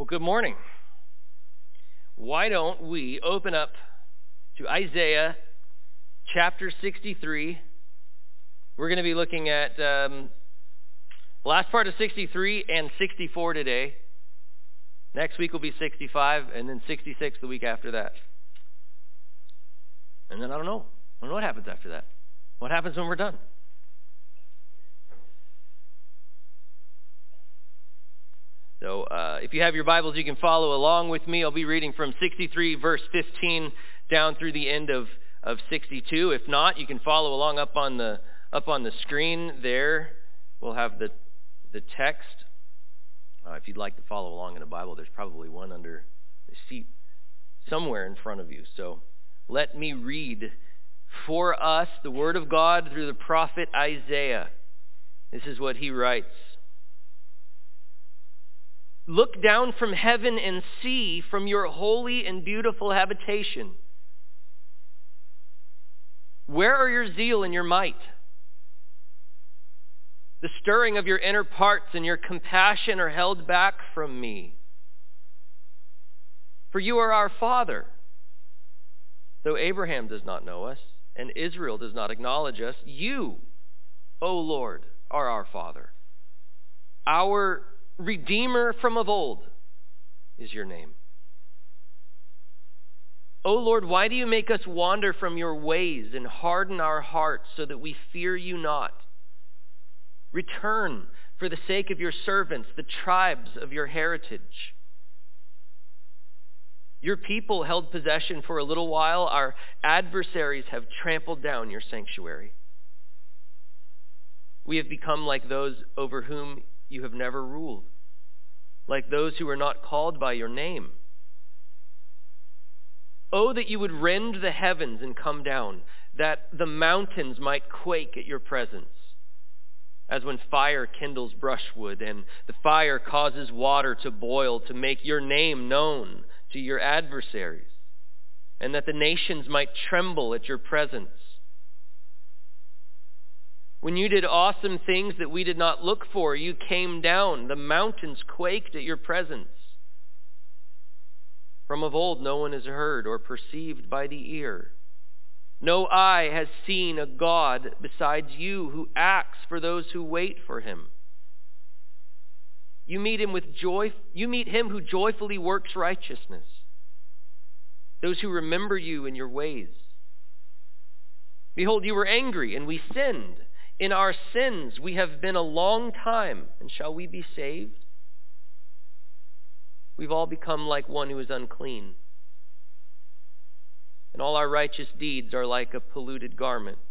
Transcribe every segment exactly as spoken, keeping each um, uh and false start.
good morning. Why don't we open up to Isaiah chapter sixty-three. We're going to be looking at um, the last part of sixty-three and sixty-four today. Next week will be sixty-five, and then sixty-six the week after that. And then I don't know. I don't know what happens after that. What happens when we're done? So uh, if you have your Bibles, you can follow along with me. I'll be reading from sixty-three, verse fifteen, down through the end of, of sixty-two. If not, you can follow along up on the up on the screen there. We'll have the the text. Uh, if you'd like to follow along in a Bible, there's probably one under the seat somewhere in front of you. So let me read for us the Word of God through the prophet Isaiah. This is what he writes. Look down from heaven and see from your holy and beautiful habitation. Where are your zeal and your might? The stirring of your inner parts and your compassion are held back from me. For you are our Father. Though Abraham does not know us, and Israel does not acknowledge us, you, O Lord, are our Father. Our Redeemer from of old is your name. O Lord, why do you make us wander from your ways and harden our hearts so that we fear you not? Return for the sake of your servants, the tribes of your heritage. Your people held possession for a little while. Our adversaries have trampled down your sanctuary. We have become like those over whom you have never ruled, like those who are not called by your name. Oh, that you would rend the heavens and come down, that the mountains might quake at your presence, as when fire kindles brushwood and the fire causes water to boil to make your name known to your adversaries, and that the nations might tremble at your presence. When you did awesome things that we did not look for, you came down. The mountains quaked at your presence. From of old no one has heard or perceived by the ear. No eye has seen a God besides you who acts for those who wait for him. You meet him with joy. You meet him who joyfully works righteousness. Those who remember you in your ways. Behold, you were angry and we sinned. In our sins we have been a long time, and shall we be saved? We've all become like one who is unclean, and all our righteous deeds are like a polluted garment.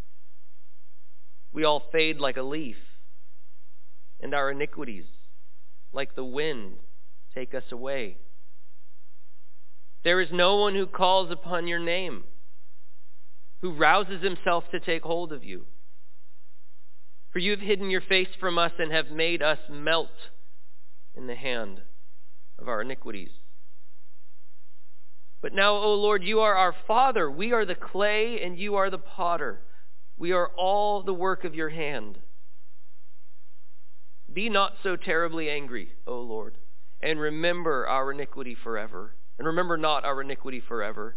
We all fade like a leaf, and our iniquities, like the wind, take us away. There is no one who calls upon your name, who rouses himself to take hold of you. For you have hidden your face from us and have made us melt in the hand of our iniquities. But now, O Lord, you are our Father. We are the clay and you are the potter. We are all the work of your hand. Be not so terribly angry, O Lord, and remember our iniquity forever. And remember not our iniquity forever.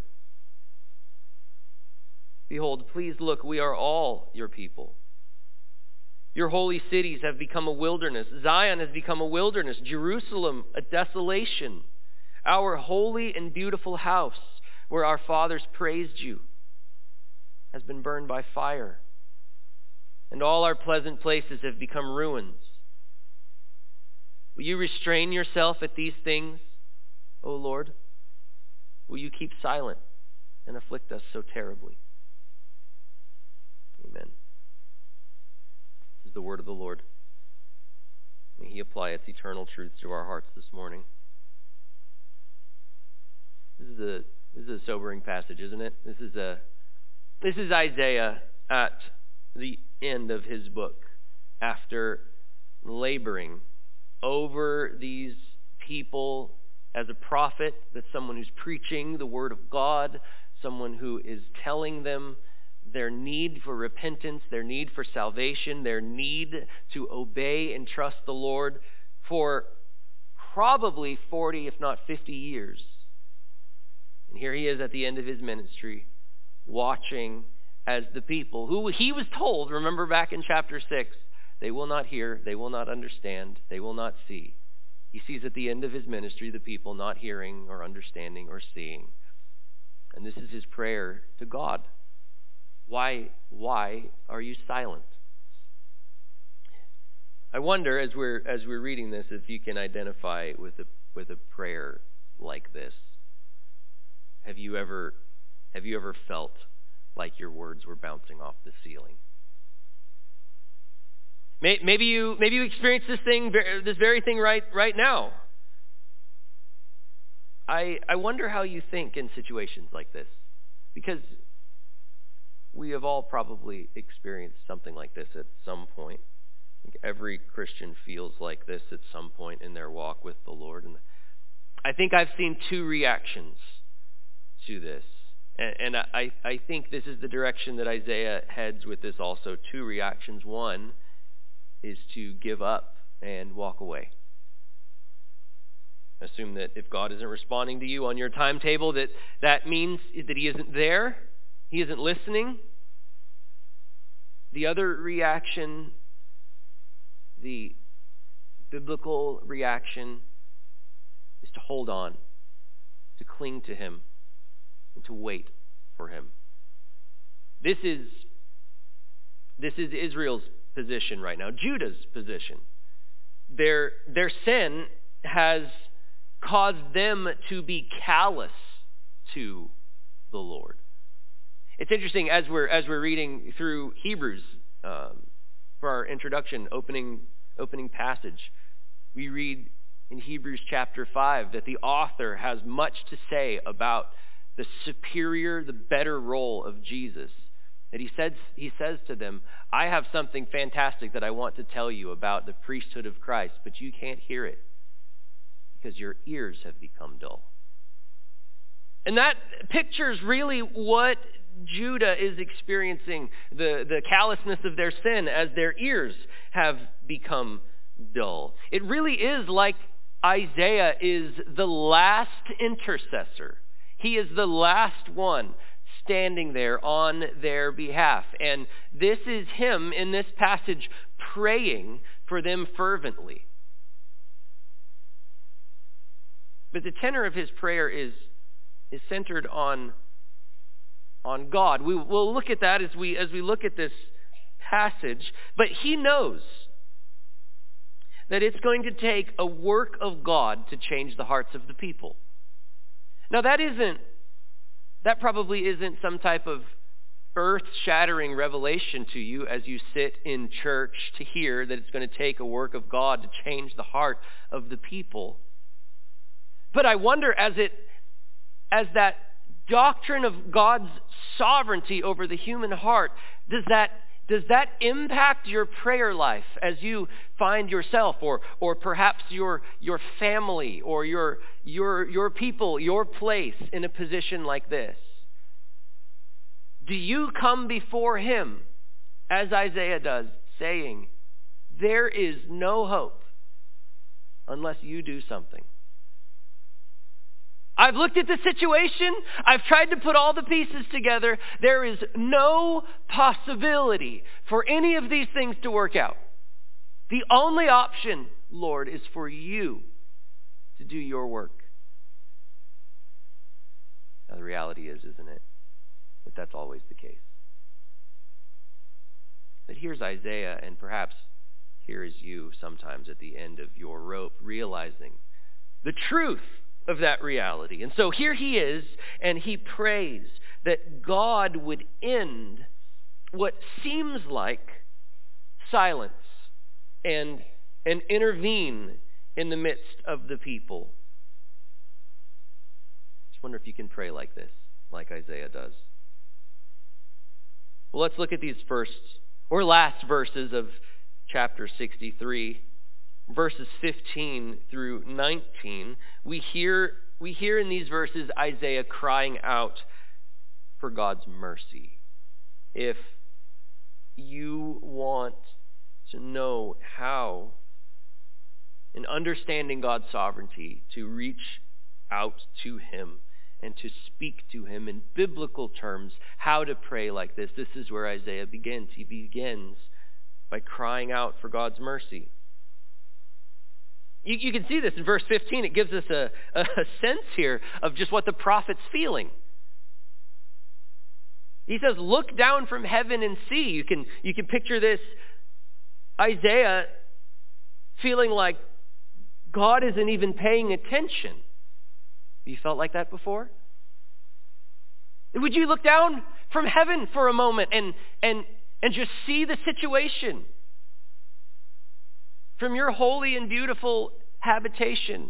Behold, please look, we are all your people. Your holy cities have become a wilderness. Zion has become a wilderness. Jerusalem, a desolation. Our holy and beautiful house, where our fathers praised you, has been burned by fire. And all our pleasant places have become ruins. Will you restrain yourself at these things, O Lord? Will you keep silent and afflict us so terribly? Amen. The word of the Lord. May he apply its eternal truths to our hearts this morning. This is a this is a sobering passage, isn't it? This is a this is Isaiah at the end of his book, after laboring over these people as a prophet, that's someone who's preaching the word of God, someone who is telling them their need for repentance, their need for salvation, their need to obey and trust the Lord for probably forty, if not fifty years. And here he is at the end of his ministry, watching as the people who he was told, remember back in chapter six, they will not hear, they will not understand, they will not see. He sees at the end of his ministry the people not hearing or understanding or seeing. And this is his prayer to God. Why, why are you silent? I wonder, as we're as we're reading this, if you can identify with a with a prayer like this. Have you ever have you ever felt like your words were bouncing off the ceiling? Maybe you maybe you experience this thing, this very thing right right now. I I wonder how you think in situations like this, because we have all probably experienced something like this at some point. I think every Christian feels like this at some point in their walk with the Lord. And I think I've seen two reactions to this. And, and I, I think this is the direction that Isaiah heads with this also. Two reactions. One is to give up and walk away. Assume that if God isn't responding to you on your timetable, that that means that he isn't there. He isn't listening. The other reaction, the biblical reaction, is to hold on, to cling to him, and to wait for him. This is this is Israel's position right now, Judah's position. Their their sin has caused them to be callous to the Lord. It's interesting as we're as we're reading through Hebrews um, for our introduction, opening opening passage, we read in Hebrews chapter five that the author has much to say about the superior, the better role of Jesus. That he says he says to them, I have something fantastic that I want to tell you about the priesthood of Christ, but you can't hear it because your ears have become dull. And that pictures really what Judah is experiencing, the, the callousness of their sin as their ears have become dull. It really is like Isaiah is the last intercessor. He is the last one standing there on their behalf. And this is him in this passage praying for them fervently. But the tenor of his prayer is, is centered on on God. We will look at that as we as we look at this passage, but he knows that it's going to take a work of God to change the hearts of the people. Now that isn't that probably isn't some type of earth-shattering revelation to you as you sit in church to hear that it's going to take a work of God to change the heart of the people. But I wonder as it as that doctrine of God's sovereignty over the human heart, does that does that impact your prayer life as you find yourself or or perhaps your your family or your your your people, your place in a position like this? Do you come before him as Isaiah does, saying, there is no hope unless you do something? I've looked at the situation. I've tried to put all the pieces together. There is no possibility for any of these things to work out. The only option, Lord, is for you to do your work. Now, the reality is, isn't it, that that's always the case. But here's Isaiah, and perhaps here is you sometimes at the end of your rope, realizing the truth of that reality. And so here he is, and he prays that God would end what seems like silence and, and intervene in the midst of the people. Just wonder if you can pray like this, like Isaiah does. Well, let's look at these first or last verses of chapter sixty-three. Verses fifteen through nineteen, we hear we hear in these verses Isaiah crying out for God's mercy. If you want to know how in understanding God's sovereignty, to reach out to him and to speak to him in biblical terms, how to pray like this. This is where Isaiah begins. He begins by crying out for God's mercy. You, you can see this in verse fifteen. It gives us a, a sense here of just what the prophet's feeling. He says, look down from heaven and see. You can, you can picture this Isaiah feeling like God isn't even paying attention. Have you felt like that before? Would you look down from heaven for a moment and, and, and just see the situation from your holy and beautiful habitation?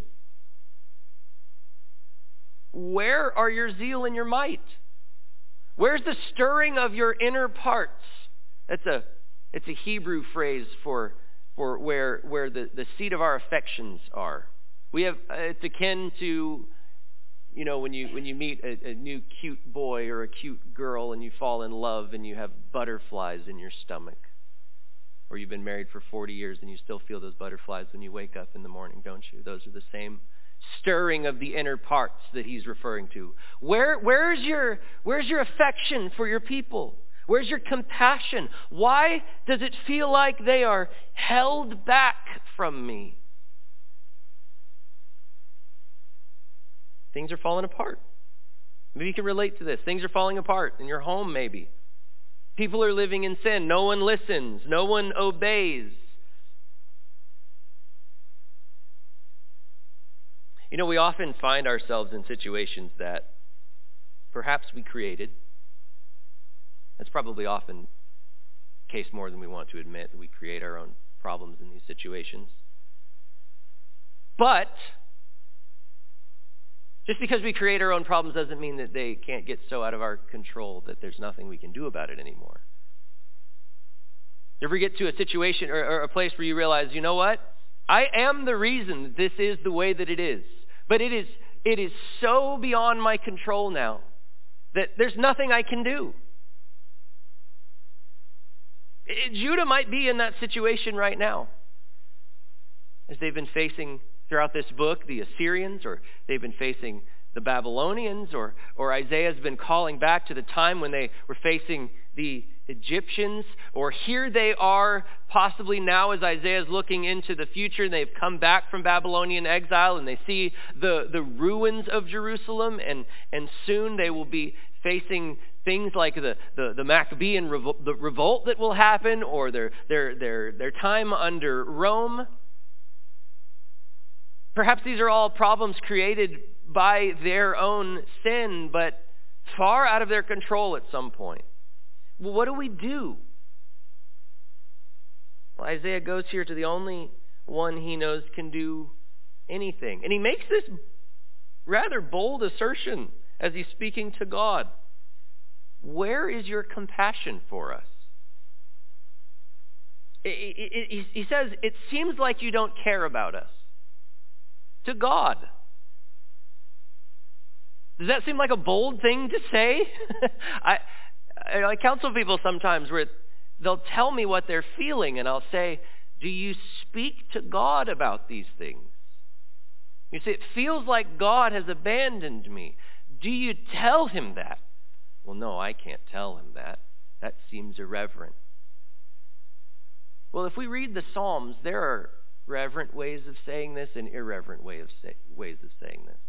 Where are your zeal and your might? Where's the stirring of your inner parts? That's a it's a Hebrew phrase for for where where the, the seat of our affections are. We have it's akin to, you know, when you when you meet a, a new cute boy or a cute girl and you fall in love and you have butterflies in your stomach. Or you've been married for forty years and you still feel those butterflies when you wake up in the morning, don't you? Those are the same stirring of the inner parts that he's referring to. Where, where's your, where's your affection for your people? Where's your compassion? Why does it feel like they are held back from me? Things are falling apart. Maybe you can relate to this. Things are falling apart in your home, maybe. People are living in sin. No one listens. No one obeys. You know, we often find ourselves in situations that perhaps we created. That's probably often the case more than we want to admit, that we create our own problems in these situations. But just because we create our own problems doesn't mean that they can't get so out of our control that there's nothing we can do about it anymore. You ever get to a situation or, or a place where you realize, you know what? I am the reason that this is the way that it is. But it is it is so beyond my control now that there's nothing I can do. It, Judah might be in that situation right now, as they've been facing throughout this book the Assyrians, or they've been facing the Babylonians, or, or Isaiah's been calling back to the time when they were facing the Egyptians, or here they are possibly now as Isaiah's looking into the future and they've come back from Babylonian exile and they see the, the ruins of Jerusalem, and, and soon they will be facing things like the, the, the Maccabean revolt, the revolt that will happen, or their, their, their, their time under Rome. Perhaps these are all problems created by their own sin, but far out of their control at some point. Well, what do we do? Well, Isaiah goes here to the only one he knows can do anything. And he makes this rather bold assertion as he's speaking to God. Where is your compassion for us? He says, it seems like you don't care about us. To God. Does that seem like a bold thing to say? I, I counsel people sometimes where they'll tell me what they're feeling, and I'll say, do you speak to God about these things? You say, it feels like God has abandoned me. Do you tell him that? Well, no, I can't tell him that. That seems irreverent. Well, if we read the Psalms, there are reverent ways of saying this and irreverent way of say, ways of saying this.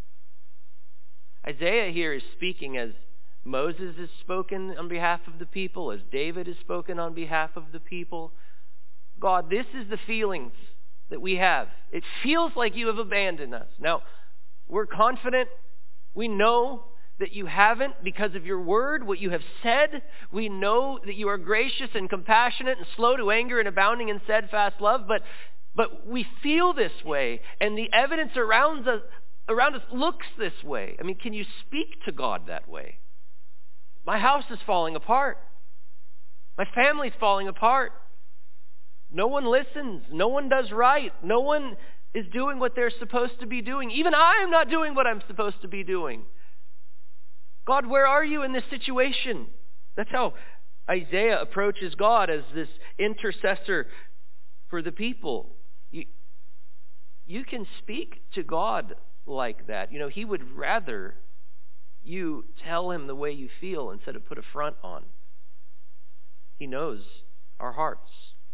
Isaiah here is speaking as Moses has spoken on behalf of the people, as David has spoken on behalf of the people. God, this is the feelings that we have. It feels like you have abandoned us. Now, we're confident. We know that you haven't because of your word, what you have said. We know that you are gracious and compassionate and slow to anger and abounding in steadfast love, but but we feel this way, and the evidence around us, around us looks this way. I mean, can you speak to God that way? My house is falling apart. My family's falling apart. No one listens. No one does right. No one is doing what they're supposed to be doing. Even I am not doing what I'm supposed to be doing. God, where are you in this situation? That's how Isaiah approaches God as this intercessor for the people. You, you can speak to God like that. You know, he would rather you tell him the way you feel instead of put a front on. He knows our hearts.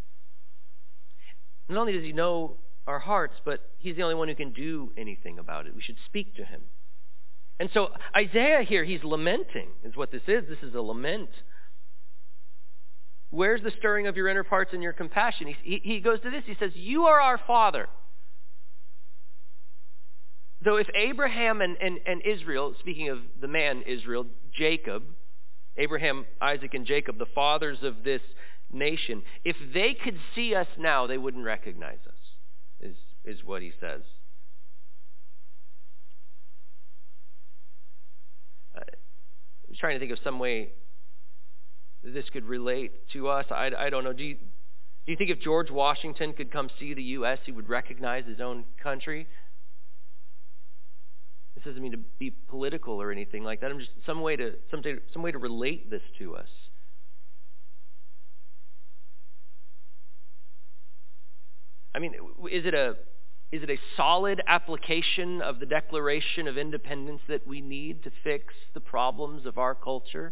Not only does he know our hearts, but he's the only one who can do anything about it. We should speak to him. And so Isaiah here, he's lamenting, is what this is. This is a lament. Where's the stirring of your inner parts and your compassion? He, he, he goes to this. He says, you are our father. Though if Abraham and, and, and Israel, speaking of the man Israel, Jacob, Abraham, Isaac, and Jacob, the fathers of this nation, if they could see us now, they wouldn't recognize us, is, is what he says. Uh, I was trying to think of some way this could relate to us. I, I don't know. Do you, do you think if George Washington could come see the U S, he would recognize his own country? This doesn't mean to be political or anything like that. I'm just some way to some, some way to relate this to us. I mean, is it a is it a solid application of the Declaration of Independence that we need to fix the problems of our culture?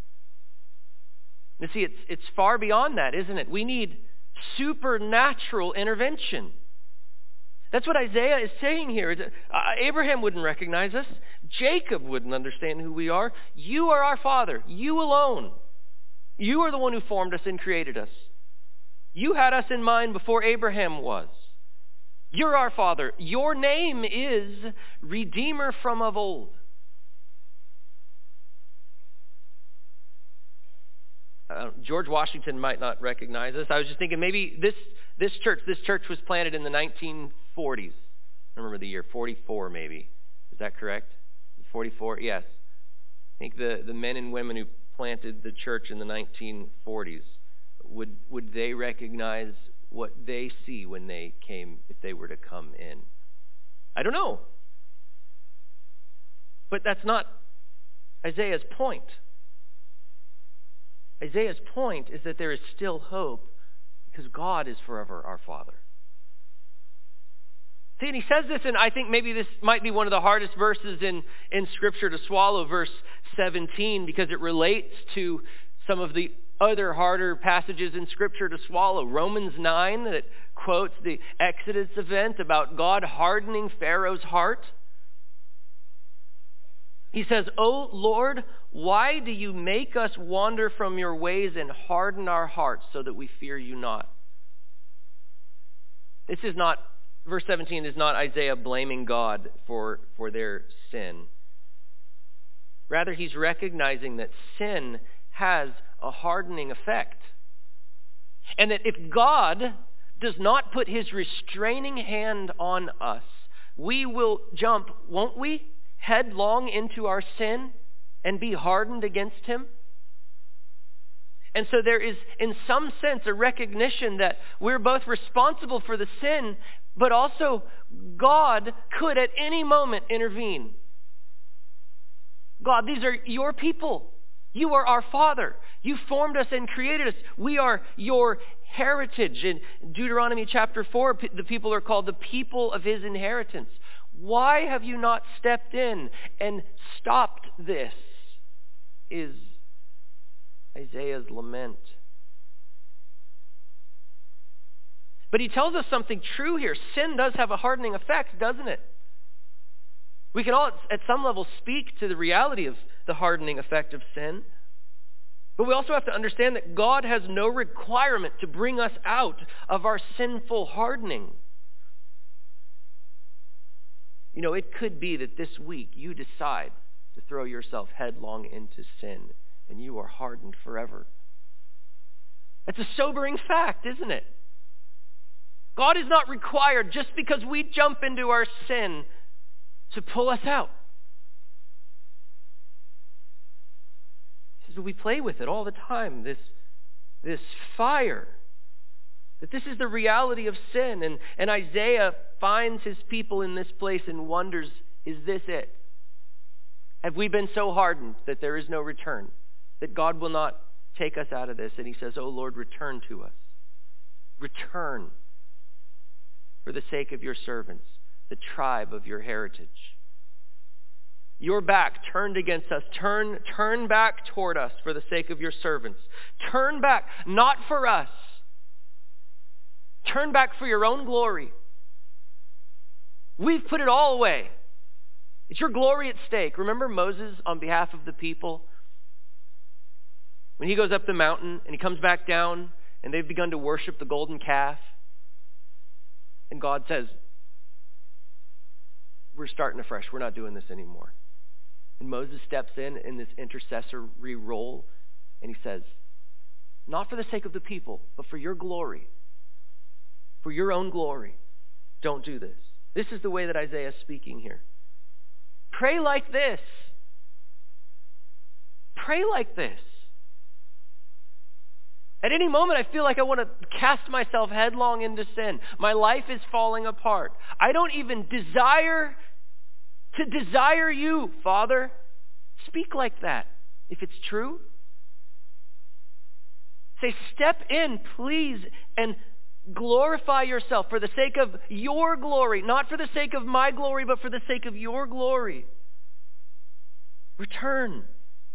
You see, it's it's far beyond that, isn't it? We need supernatural intervention. That's what Isaiah is saying here. Uh, Abraham wouldn't recognize us. Jacob wouldn't understand who we are. You are our Father. You alone. You are the one who formed us and created us. You had us in mind before Abraham was. You're our Father. Your name is Redeemer from of old. Uh, George Washington might not recognize us. I was just thinking maybe this this church, this church was planted in the nineteen forties. I remember the year, forty-four maybe. Is that correct? forty-four? Yes. I think the, the men and women who planted the church in the nineteen forties, would would they recognize what they see when they came, if they were to come in? I don't know. But that's not Isaiah's point. Isaiah's point is that there is still hope because God is forever our Father. See, and he says this, and I think maybe this might be one of the hardest verses in, in Scripture to swallow, verse seventeen, because it relates to some of the other harder passages in Scripture to swallow. Romans nine, that quotes the Exodus event about God hardening Pharaoh's heart. He says, "O Lord, why do you make us wander from your ways and harden our hearts so that we fear you not?" This is not, verse seventeen is not Isaiah blaming God for, for their sin. Rather, he's recognizing that sin has a hardening effect. And that if God does not put his restraining hand on us, we will jump, won't we, headlong into our sin and be hardened against him? And so there is, in some sense, a recognition that we're both responsible for the sin, but also God could at any moment intervene. God, these are your people. You are our Father. You formed us and created us. We are your heritage. In Deuteronomy chapter four, the people are called the people of his inheritance. Why have you not stepped in and stopped this? Is Isaiah's lament. But he tells us something true here. Sin does have a hardening effect, doesn't it? We can all, at some level, speak to the reality of the hardening effect of sin. But we also have to understand that God has no requirement to bring us out of our sinful hardening. You know, it could be that this week you decide to throw yourself headlong into sin and you are hardened forever. That's a sobering fact, isn't it? God is not required, just because we jump into our sin, to pull us out. He says, we play with it all the time, this, this fire. That this is the reality of sin. And, and Isaiah finds his people in this place and wonders, is this it? Have we been so hardened that there is no return? That God will not take us out of this? And he says, "Oh Lord, return to us. Return. for the sake of your servants, the tribe of your heritage. Your back turned against us. Turn, turn back toward us for the sake of your servants. Turn back, not for us. Turn back for your own glory. We've put it all away. It's your glory at stake. Remember Moses on behalf of the people? When he goes up the mountain and he comes back down and they've begun to worship the golden calf. And God says, we're starting afresh. We're not doing this anymore. And Moses steps in in this intercessory role and he says, not for the sake of the people, but for your glory, for your own glory, don't do this. This is the way that Isaiah is speaking here. Pray like this. Pray like this. At any moment, I feel like I want to cast myself headlong into sin. My life is falling apart. I don't even desire to desire you, Father. Speak like that. If it's true, say, step in, please, and glorify yourself for the sake of your glory, not for the sake of my glory, but for the sake of your glory. Return.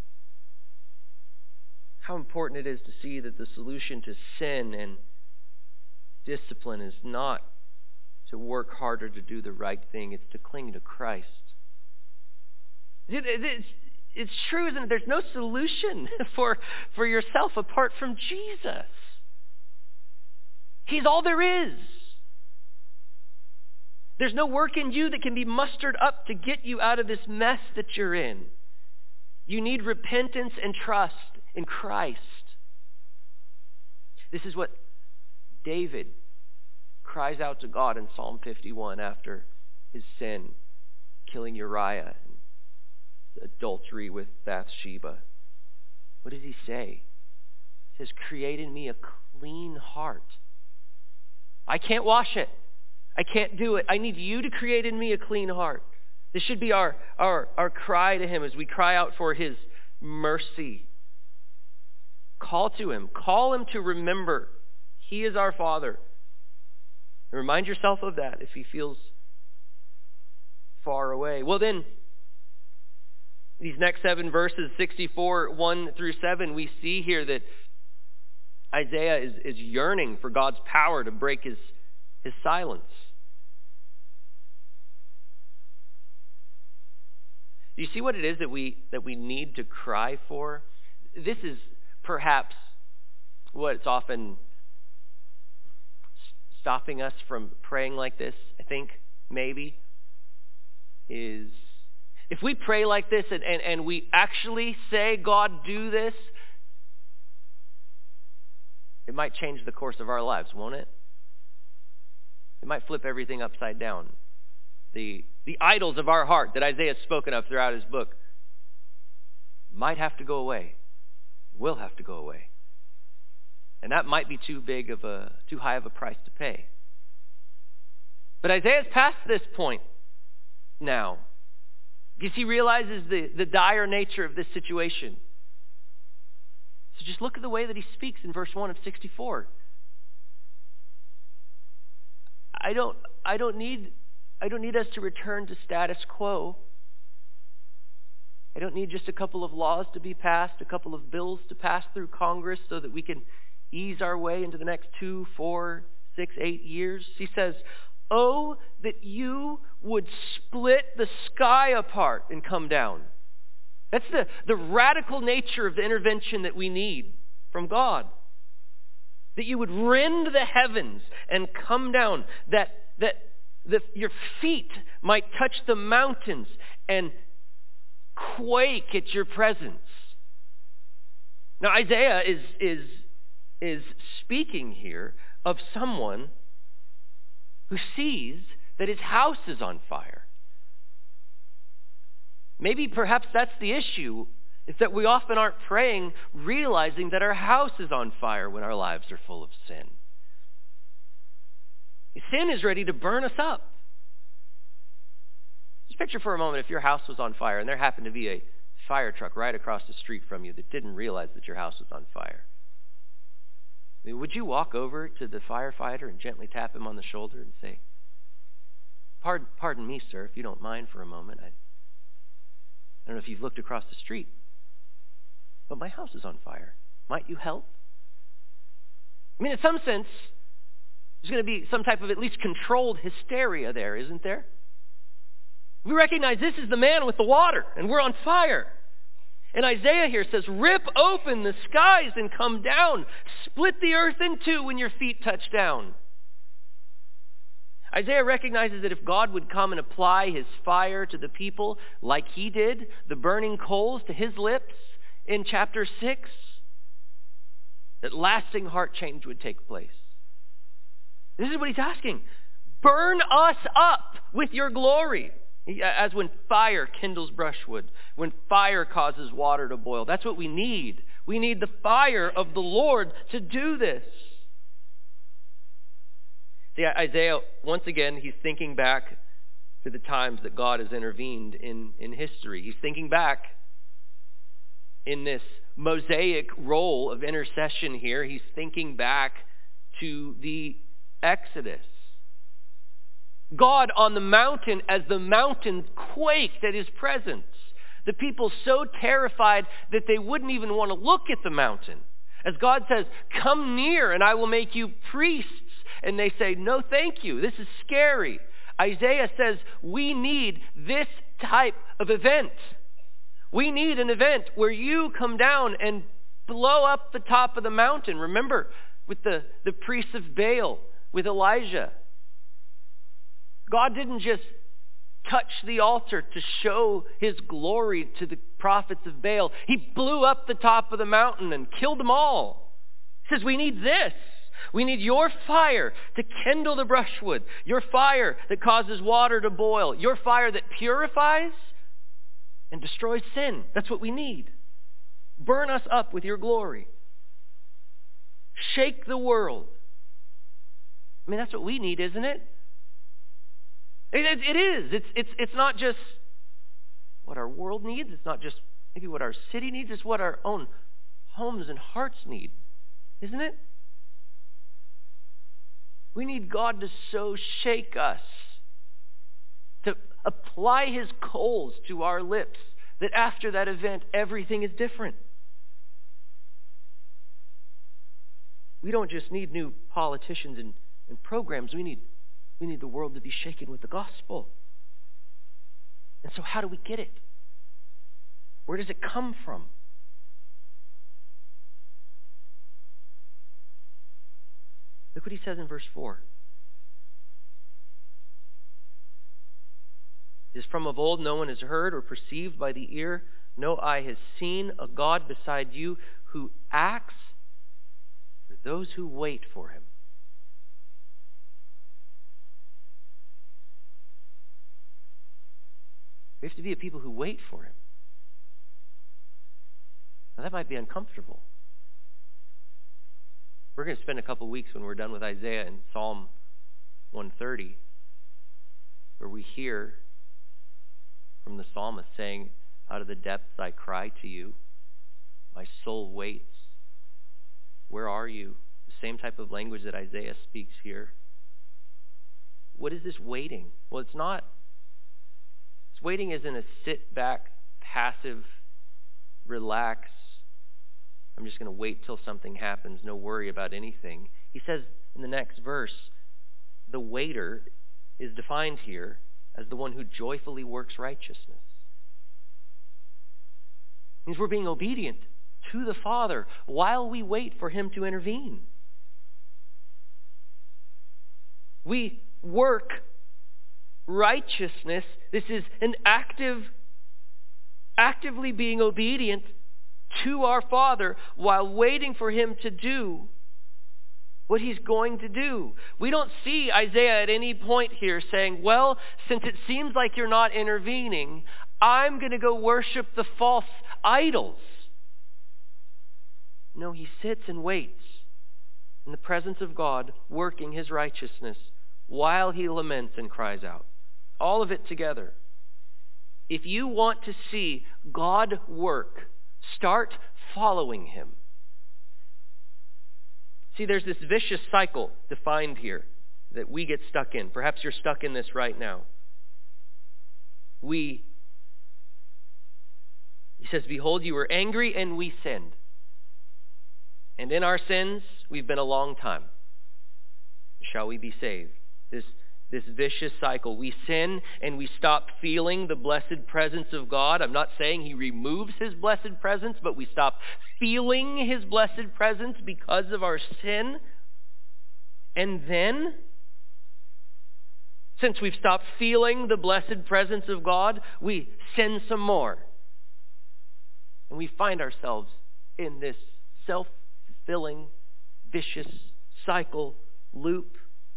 How important it is to see that the solution to sin and discipline is not to work harder to do the right thing. It's to cling to Christ. It's, it's true, isn't it? There's no solution for, for yourself apart from Jesus. He's all there is. There's no work in you that can be mustered up to get you out of this mess that you're in. You need repentance and trust in Christ. This is what David cries out to God in Psalm fifty-one after his sin, killing Uriah and adultery with Bathsheba. What does he say? He says, create in me a clean heart. I can't wash it. I can't do it. I need you to create in me a clean heart. This should be our, our, our cry to him as we cry out for his mercy. Call to him. Call him to remember he is our Father. And remind yourself of that if he feels far away. Well then, these next seven verses, sixty-four, one through seven, we see here that Isaiah is, is yearning for God's power to break his, his silence. Do you see what it is that we that we need to cry for? This is perhaps what's often stopping us from praying like this, I think, maybe, is if we pray like this and, and, and we actually say, God, do this, it might change the course of our lives, won't it? It might flip everything upside down. The, the idols of our heart that Isaiah has spoken of throughout his book might have to go away, will have to go away. And that might be too big of a, too high of a price to pay. But Isaiah's past this point now, because he realizes the, the dire nature of this situation. So just look at the way that he speaks in verse one of sixty-four. I don't, I don't need, I don't need us to return to status quo. I don't need just a couple of laws to be passed, a couple of bills to pass through Congress so that we can ease our way into the next two, four, six, eight years. He says, oh, that you would split the sky apart and come down. That's the, the radical nature of the intervention that we need from God. That you would rend the heavens and come down. That, that the, your feet might touch the mountains and quake at your presence. Now Isaiah is, is, is speaking here of someone who sees that his house is on fire. Maybe perhaps that's the issue, is that we often aren't praying realizing that our house is on fire when our lives are full of sin. Sin is ready to burn us up. Just picture for a moment if your house was on fire and there happened to be a fire truck right across the street from you that didn't realize that your house was on fire. I mean, would you walk over to the firefighter and gently tap him on the shoulder and say, Pardon, pardon me, sir, if you don't mind for a moment. I, I don't know if you've looked across the street, but my house is on fire. Might you help? I mean, in some sense, there's going to be some type of at least controlled hysteria there, isn't there? We recognize this is the man with the water, and we're on fire. And Isaiah here says, rip open the skies and come down. Split the earth in two when your feet touch down. Isaiah recognizes that if God would come and apply his fire to the people like he did, the burning coals to his lips in chapter six, that lasting heart change would take place. This is what he's asking. Burn us up with your glory. As when fire kindles brushwood, when fire causes water to boil. That's what we need. We need the fire of the Lord to do this. See, Isaiah, once again, he's thinking back to the times that God has intervened in, in history. He's thinking back in this Mosaic role of intercession here. He's thinking back to the Exodus. God on the mountain, as the mountain quaked at his presence. The people so terrified that they wouldn't even want to look at the mountain. As God says, come near and I will make you priests. And they say, no thank you, this is scary. Isaiah says, we need this type of event. We need an event where you come down and blow up the top of the mountain. Remember, with the, the priests of Baal, with Elijah. God didn't just touch the altar to show his glory to the prophets of Baal. He blew up the top of the mountain and killed them all. He says, we need this. We need your fire to kindle the brushwood. Your fire that causes water to boil. Your fire that purifies and destroys sin. That's what we need. Burn us up with your glory. Shake the world. I mean, that's what we need, isn't it? It, it, it is. It's, it's, it's not just what our world needs. It's not just maybe what our city needs. It's what our own homes and hearts need. Isn't it? We need God to so shake us, to apply his coals to our lips, that after that event, everything is different. We don't just need new politicians and, and programs. We need We need the world to be shaken with the gospel. And so how do we get it? Where does it come from? Look what he says in verse four. It is from of old no one has heard or perceived by the ear, no eye has seen a God beside you who acts for those who wait for him. We have to be a people who wait for him. Now that might be uncomfortable. We're going to spend a couple weeks when we're done with Isaiah in Psalm one thirty, where we hear from the psalmist saying, out of the depths I cry to you. My soul waits. Where are you? The same type of language that Isaiah speaks here. What is this waiting? Well, it's not Waiting isn't a sit back, passive, relax, I'm just going to wait till something happens, no worry about anything. He says in the next verse, the waiter is defined here as the one who joyfully works righteousness. It means we're being obedient to the Father while we wait for him to intervene. We work righteousness. This is an active, actively being obedient to our Father while waiting for him to do what he's going to do. We don't see Isaiah at any point here saying, well, since it seems like you're not intervening, I'm going to go worship the false idols. No, he sits and waits in the presence of God, working his righteousness while he laments and cries out. All of it together. If you want to see God work, start following him. See, there's this vicious cycle defined here. that we get stuck in. Perhaps you're stuck in this right now. We, he says, behold, you were angry and we sinned. And in our sins, we've been a long time. Shall we be saved? This, this vicious cycle. We sin and we stop feeling the blessed presence of God. I'm not saying he removes his blessed presence, but we stop feeling his blessed presence because of our sin. And then, since we've stopped feeling the blessed presence of God, we sin some more. And we find ourselves in this self-fulfilling, vicious cycle loop.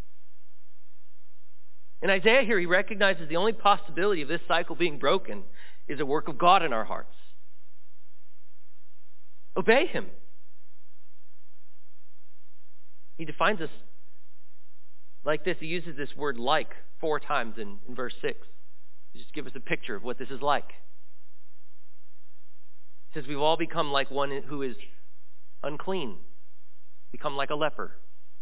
In Isaiah here, he recognizes the only possibility of this cycle being broken is a work of God in our hearts. Obey him. He defines us like this. He uses this word like four times in, in verse six. Just give us a picture of what this is like. He says we've all become like one who is unclean, become like a leper.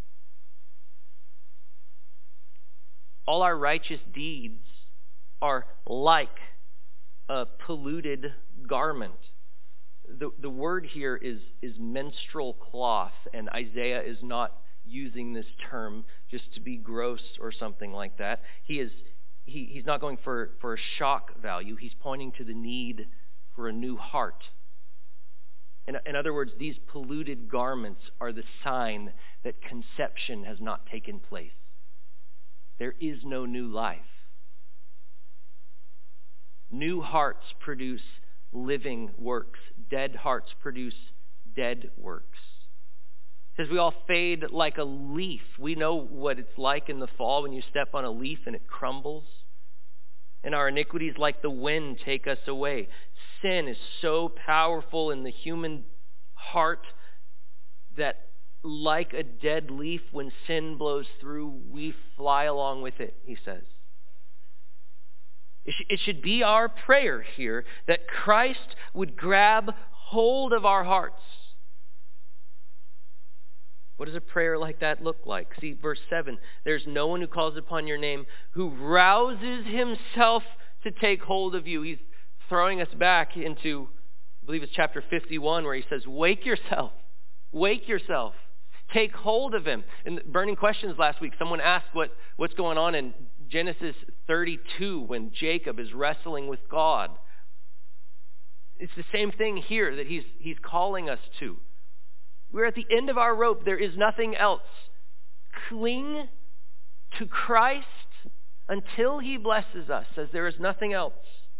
All our righteous deeds are like a polluted garment. The, the word here is, is menstrual cloth, and Isaiah is not using this term just to be gross or something like that. He is he, he's not going for, for a shock value. He's pointing to the need for a new heart. In, in other words, these polluted garments are the sign that conception has not taken place. There is no new life. New hearts produce living works. Dead hearts produce dead works. It says we all fade like a leaf. We know what it's like in the fall when you step on a leaf and it crumbles. And our iniquities like the wind take us away. Sin is so powerful in the human heart that like a dead leaf, when sin blows through, we fly along with it, he says. It, sh- it should be our prayer here that Christ would grab hold of our hearts. What does a prayer like that look like? See, verse seven, there's no one who calls upon your name who rouses himself to take hold of you. He's throwing us back into, I believe it's chapter fifty-one, where he says, wake yourself, wake yourself. Take hold of him. In the Burning Questions last week, someone asked what, what's going on in Genesis thirty-two when Jacob is wrestling with God. It's the same thing here that he's, he's calling us to. We're at the end of our rope. There is nothing else. Cling to Christ until he blesses us, says there is nothing else.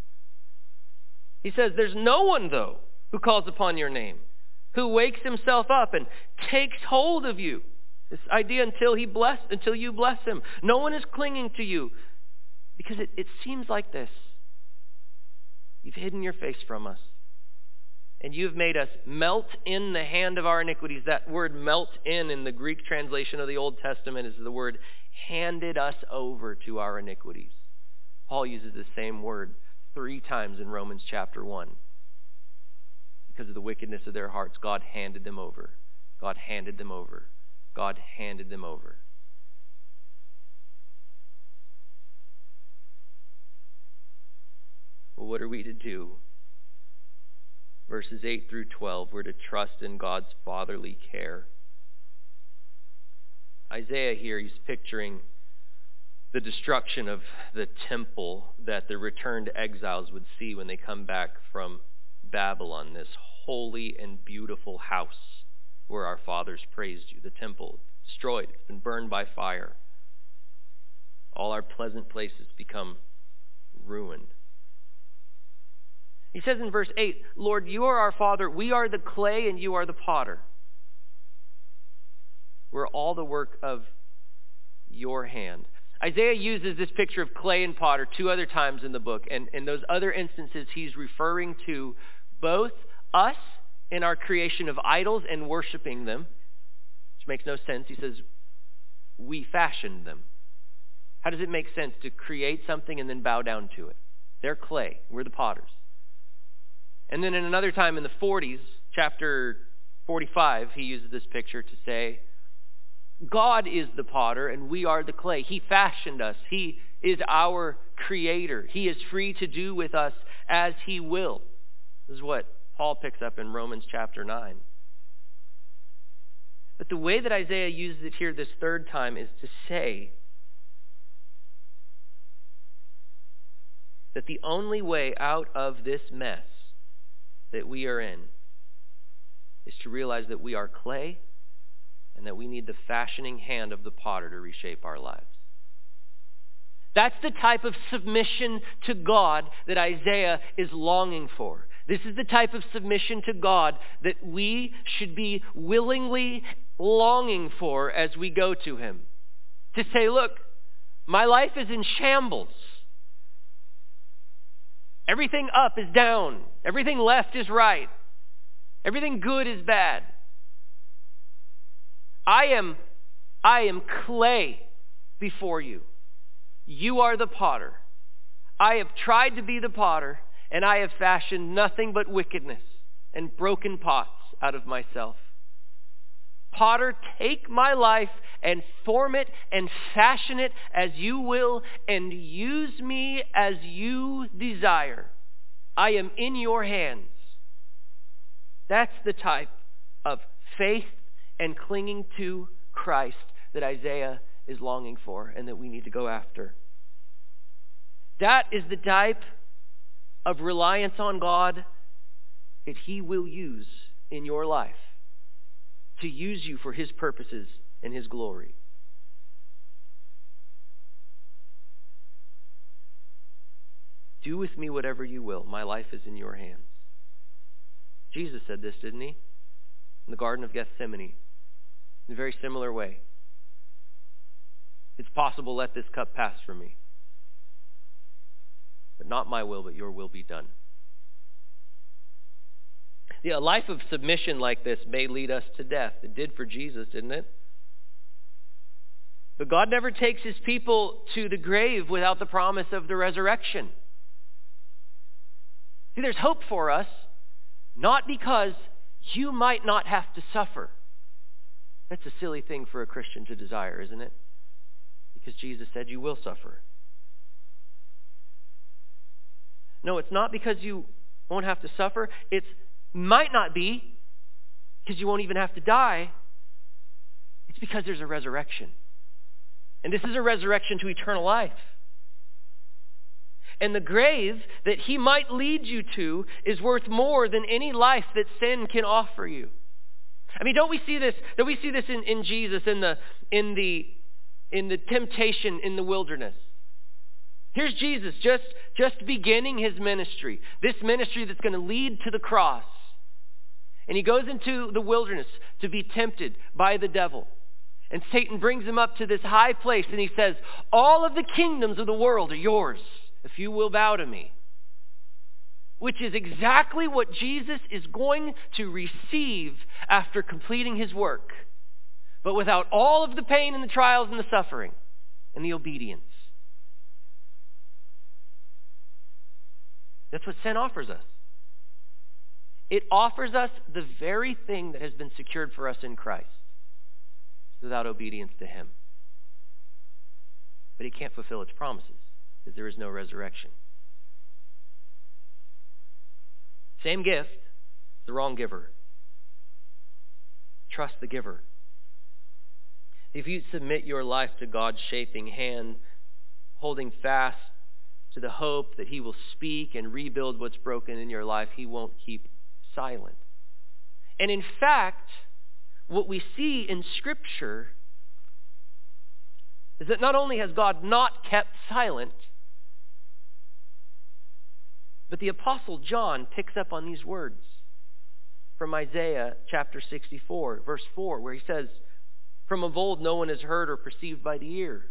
He says there's no one, though, who calls upon your name, who wakes himself up and takes hold of you. This idea until he bless, until you bless him. No one is clinging to you because it, it seems like this. You've hidden your face from us. And you've made us melt in the hand of our iniquities. That word melt in in the Greek translation of the Old Testament is the word handed us over to our iniquities. Paul uses the same word three times in Romans chapter one. Because of the wickedness of their hearts, God handed them over. God handed them over. God handed them over. Well, what are we to do? Verses eight through twelve, we're to trust in God's fatherly care. Isaiah here, he's picturing the destruction of the temple that the returned exiles would see when they come back from Babylon, this holy and beautiful house where our fathers praised you. The temple, destroyed, it's been burned by fire. All our pleasant places become ruined. He says in verse eight, Lord, you are our Father, we are the clay and you are the potter. We're all the work of your hand. Isaiah uses this picture of clay and potter two other times in the book, and in those other instances he's referring to both us in our creation of idols and worshiping them, which makes no sense. He says, we fashioned them. How does it make sense to create something and then bow down to it? They're clay. We're the potters. And then in another time in the forties, chapter forty-five, he uses this picture to say, God is the potter and we are the clay. He fashioned us. He is our creator. He is free to do with us as he will. This is what Paul picks up in Romans chapter nine. But the way that Isaiah uses it here this third time is to say that the only way out of this mess that we are in is to realize that we are clay and that we need the fashioning hand of the potter to reshape our lives. That's the type of submission to God that Isaiah is longing for. This is the type of submission to God that we should be willingly longing for as we go to him. To say, look, my life is in shambles. Everything up is down. Everything left is right. Everything good is bad. I am, I am clay before you. You are the potter. I have tried to be the potter, and I have fashioned nothing but wickedness and broken pots out of myself. Potter, take my life and form it and fashion it as you will, and use me as you desire. I am in your hands. That's the type of faith and clinging to Christ that Isaiah is longing for and that we need to go after. That is the type of reliance on God that he will use in your life to use you for his purposes and his glory. Do with me whatever you will. My life is in your hands. Jesus said this, didn't he? In the Garden of Gethsemane. In a very similar way. It's possible, let this cup pass from me. But not my will, but your will be done. Yeah, a life of submission like this may lead us to death. It did for Jesus, didn't it? But God never takes his people to the grave without the promise of the resurrection. See, there's hope for us, not because you might not have to suffer. That's a silly thing for a Christian to desire, isn't it? Because Jesus said you will suffer. No, it's not because you won't have to suffer. It might not be because you won't even have to die. It's because there's a resurrection. And this is a resurrection to eternal life. And the grave that he might lead you to is worth more than any life that sin can offer you. I mean, don't we see this? Don't we see this in, in Jesus in the in the in the temptation in the wilderness? Here's Jesus just, just beginning his ministry. This ministry that's going to lead to the cross. And he goes into the wilderness to be tempted by the devil. And Satan brings him up to this high place and he says, all of the kingdoms of the world are yours if you will bow to me. Which is exactly what Jesus is going to receive after completing his work. But without all of the pain and the trials and the suffering and the obedience. That's what sin offers us. It offers us the very thing that has been secured for us in Christ without obedience to him. But he can't fulfill its promises because there is no resurrection. Same gift, the wrong giver. Trust the giver. If you submit your life to God's shaping hand, holding fast to the hope that he will speak and rebuild what's broken in your life, he won't keep silent. And in fact, what we see in Scripture is that not only has God not kept silent, but the Apostle John picks up on these words from Isaiah chapter sixty-four, verse four, where he says, from of old no one has heard or perceived by the ear.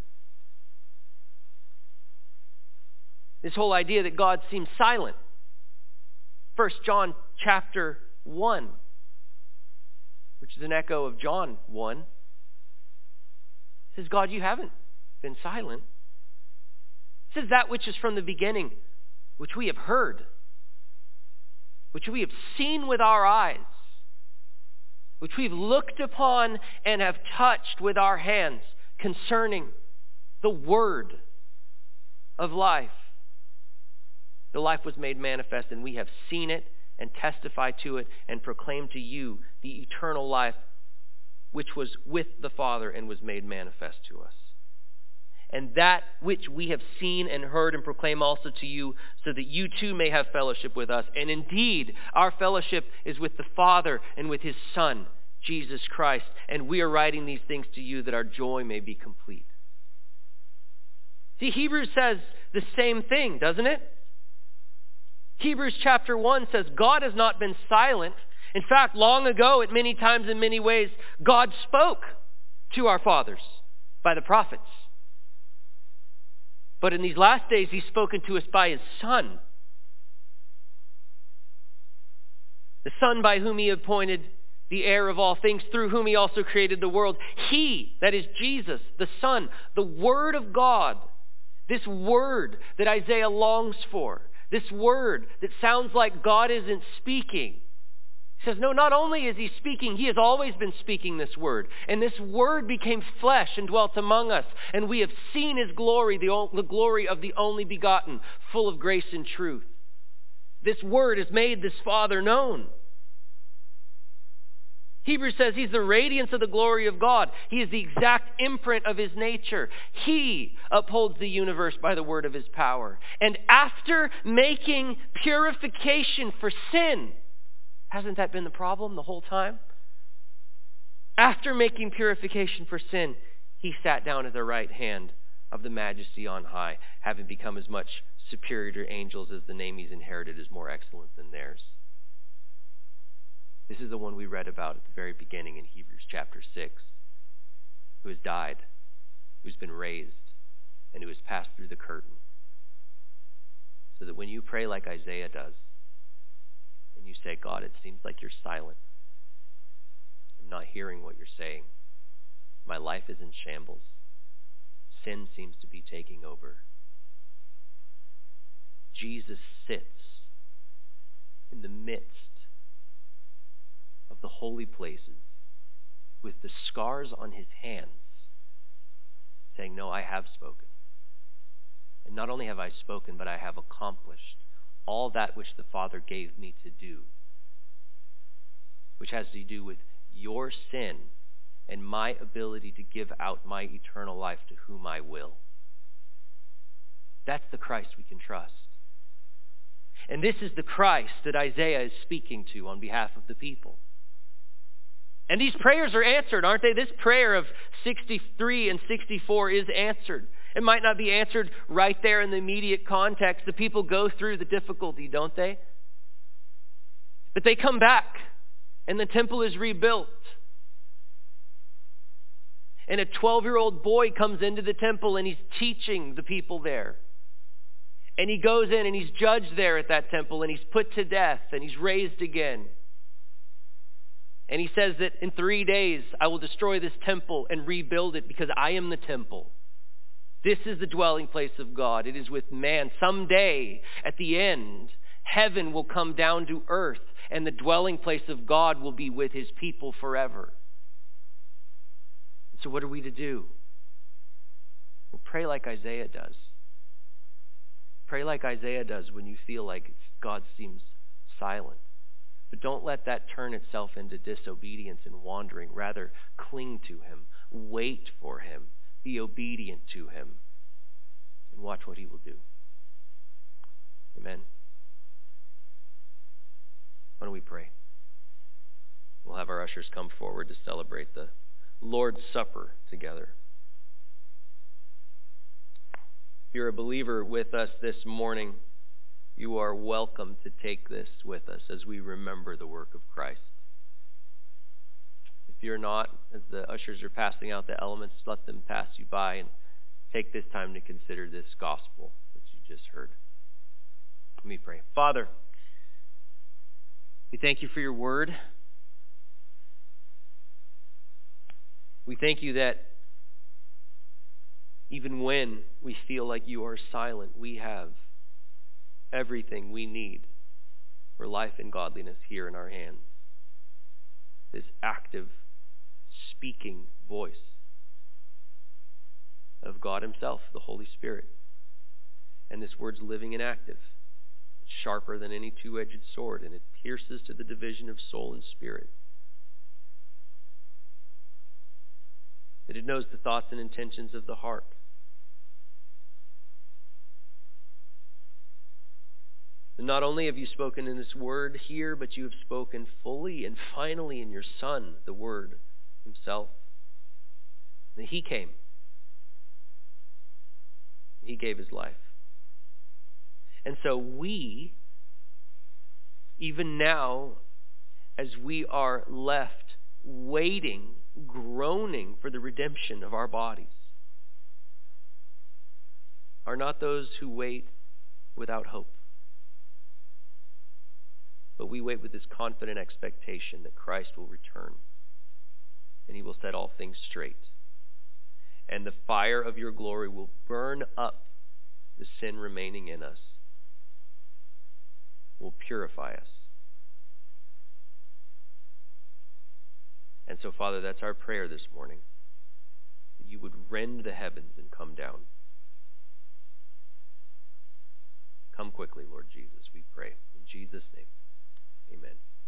This whole idea that God seems silent. First John chapter one, which is an echo of John one, says, God, you haven't been silent. It says that which is from the beginning, which we have heard, which we have seen with our eyes, which we've looked upon and have touched with our hands concerning the word of life. The life was made manifest, and we have seen it and testified to it and proclaimed to you the eternal life which was with the Father and was made manifest to us. And that which we have seen and heard and proclaim also to you, so that you too may have fellowship with us. And indeed, our fellowship is with the Father and with his Son, Jesus Christ. And we are writing these things to you that our joy may be complete. See, Hebrews says the same thing, doesn't it? Hebrews chapter one says God has not been silent. In fact, long ago, at many times in many ways, God spoke to our fathers by the prophets. But in these last days, he's spoken to us by his Son. The Son by whom he appointed the heir of all things, through whom he also created the world. He, that is Jesus, the Son, the Word of God, this Word that Isaiah longs for, this word that sounds like God isn't speaking. He says, no, not only is he speaking, he has always been speaking this word. And this word became flesh and dwelt among us. And we have seen his glory, the, the glory of the only begotten, full of grace and truth. This word has made this Father known. Hebrews says he's the radiance of the glory of God. He is the exact imprint of his nature. He upholds the universe by the word of his power. And after making purification for sin, hasn't that been the problem the whole time? After making purification for sin, he sat down at the right hand of the Majesty on high, having become as much superior to angels as the name he's inherited is more excellent than theirs. This is the one we read about at the very beginning in Hebrews chapter six, who has died, who's been raised, and who has passed through the curtain. So that when you pray like Isaiah does, and you say, God, it seems like you're silent. I'm not hearing what you're saying. My life is in shambles. Sin seems to be taking over. Jesus sits in the midst of the holy places with the scars on his hands, saying, no, I have spoken. And not only have I spoken, but I have accomplished all that which the Father gave me to do, which has to do with your sin and my ability to give out my eternal life to whom I will. That's the Christ we can trust. And this is the Christ that Isaiah is speaking to on behalf of the people. And these prayers are answered, aren't they? This prayer of sixty-three and sixty-four is answered. It might not be answered right there in the immediate context. The people go through the difficulty, don't they? But they come back, and the temple is rebuilt. And a twelve-year-old boy comes into the temple, and he's teaching the people there. And he goes in, and he's judged there at that temple, and he's put to death, and he's raised again. And he says that in three days, I will destroy this temple and rebuild it because I am the temple. This is the dwelling place of God. It is with man. Someday, at the end, heaven will come down to earth, and the dwelling place of God will be with his people forever. So what are we to do? Well, pray like Isaiah does. Pray like Isaiah does when you feel like God seems silent. But don't let that turn itself into disobedience and wandering. Rather, cling to him. Wait for him. Be obedient to him. And watch what he will do. Amen. Why don't we pray? We'll have our ushers come forward to celebrate the Lord's Supper together. If you're a believer with us this morning, you are welcome to take this with us as we remember the work of Christ. If you're not, as the ushers are passing out the elements, let them pass you by and take this time to consider this gospel that you just heard. Let me pray. Father, we thank you for your word. We thank you that even when we feel like you are silent, we have everything we need for life and godliness here in our hands. this active, speaking voice of God himself, the Holy Spirit. And this word's living and active. It's sharper than any two-edged sword, and it pierces to the division of soul and spirit. That it knows the thoughts and intentions of the heart. And not only have you spoken in this word here, but you have spoken fully and finally in your Son, the Word himself. And he came. He gave his life. And so we, even now, as we are left waiting, groaning for the redemption of our bodies, are not those who wait without hope. But we wait with this confident expectation that Christ will return and he will set all things straight. And the fire of your glory will burn up the sin remaining in us, will purify us. And so, Father, that's our prayer this morning, that you would rend the heavens and come down. Come quickly, Lord Jesus, we pray. In Jesus' name, amen.